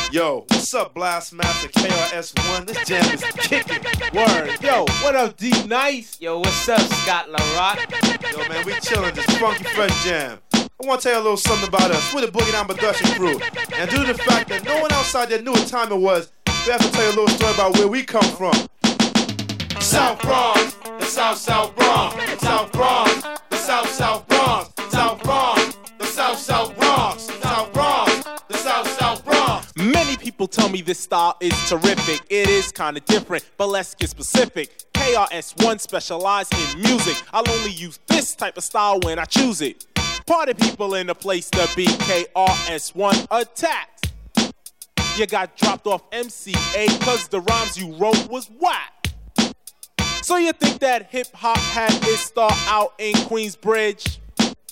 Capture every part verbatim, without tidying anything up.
Yo, what's up, Blast Master K R S One? This jam is kicking. Word. Yo, what up, D Nice? Yo, what's up, Scott LaRock? Yo, man, we chillin', this funky fresh jam. I want to tell you a little something about us. We're the Boogie Down Production crew. And due to the fact that no one outside there knew what time it was, we have to tell you a little story about where we come from. South Bronx, the South South Bronx, South Bronx, the South South Bronx, South Bronx, the South South Bronx, South Bronx, the South South Bronx. Many people tell me this style is terrific. It is kinda different, but let's get specific. K R S One specialize in music. I'll only use this type of style when I choose it. Party people in the place to be. K R S One attacked. You got dropped off M C A cause the rhymes you wrote was whack. So you think that hip-hop had its start out in Queensbridge?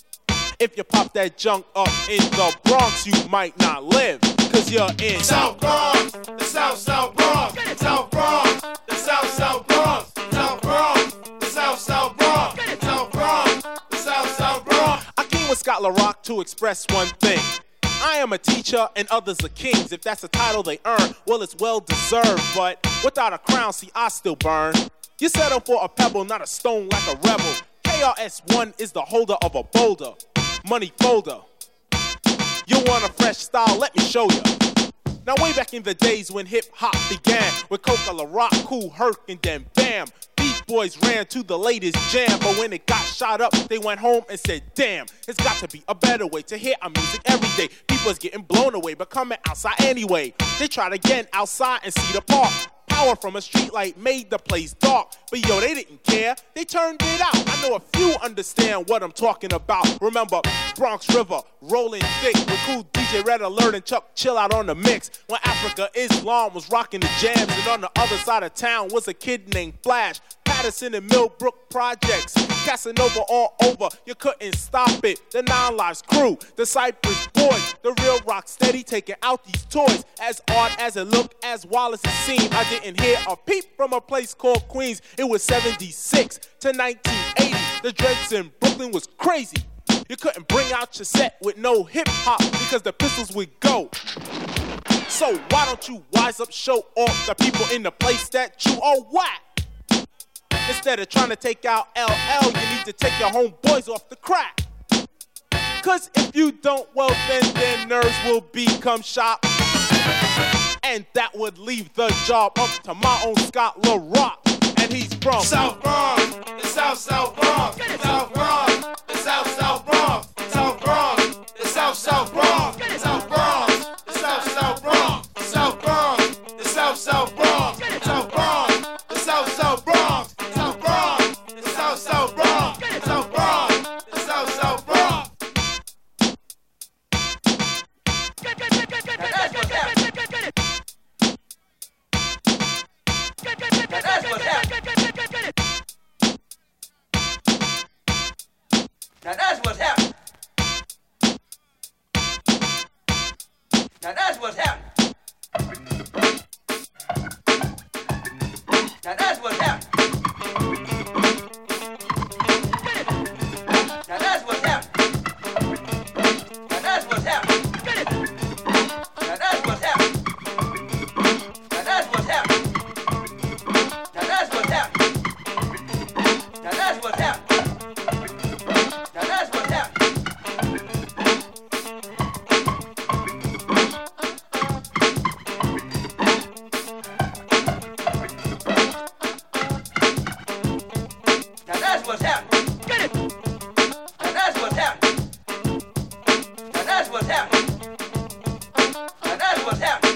If you pop that junk up in the Bronx, you might not live, cause you're in South Bronx, the South South Bronx, South Bronx, the South South Bronx, South Bronx, the South South Bronx, South Bronx, the South South Bronx. I came with Scott LaRock to express one thing. I am a teacher and others are kings. If that's a title they earn, well, it's well deserved. But without a crown, see, I still burn. You settle for a pebble, not a stone like a rebel. K R S One is the holder of a boulder, money folder. You want a fresh style? Let me show you. Now way back in the days when hip-hop began, with Coca, LaRock, Kool Herc, and then bam, Beat Boys ran to the latest jam. But when it got shot up, they went home and said, damn, it's got to be a better way to hear our music every day. People's getting blown away, but coming outside anyway. They tried again outside and see the park. Power from a street light made the place dark. But yo, they didn't care, they turned it out. I know a few understand what I'm talking about. Remember Bronx River, rolling thick with cool D J Red Alert and Chuck Chill Out on the mix. When Africa Islam was rocking the jams, and on the other side of town was a kid named Flash. Patterson and Millbrook projects, Casanova all over, you couldn't stop it. The Nine Lives crew, the Cypress Boys, the real rock steady taking out these toys. As odd as it looked, as wild as it seemed, I didn't hear a peep from a place called Queens. It was seventy-six to nineteen eighty, the dreads in Brooklyn was crazy. You couldn't bring out your set with no hip-hop because the pistols would go. So why don't you wise up, show off the people in the place that you are whack? Instead of trying to take out L L, you need to take your homeboys off the crack. Cause if you don't, well then their nerves will become shot. And that would leave the job up to my own Scott LaRock. And he's from South Bronx, the South South Bronx, South Bronx, the South South Bronx, South Bronx, the South South Bronx, South Bronx, the South South Bronx, South Bronx, the South South Bronx, South Bronx, the South South Bronx, South Bronx, the South South Bronx, South Bronx, the South South Bronx. That's what's happening. That's what's happening. Now that's what's happening. Now that's what's happening. Now that's what's happening. Now that's what's happening. Now that's what's happening. Now that's what's happening. Now that's what's happening. Now that's what's happening. Now that's what's happening. Now that's what's happening. Now that's what's happening. Now that's what's happening. Now that's what's happening. Now that's what's happening.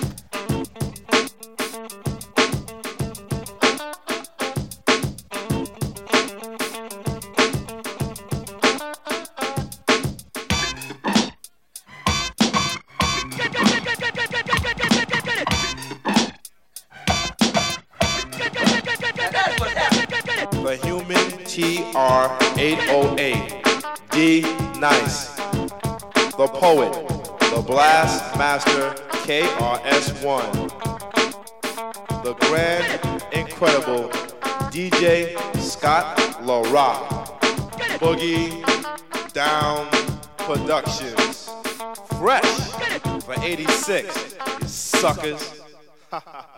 The Human T R eight oh eight, D Nice, the Poet, the Blast Master K R S One, the Grand Incredible D J Scott LaRock, Boogie Down Productions. Fresh. for eighty-six, you suckers.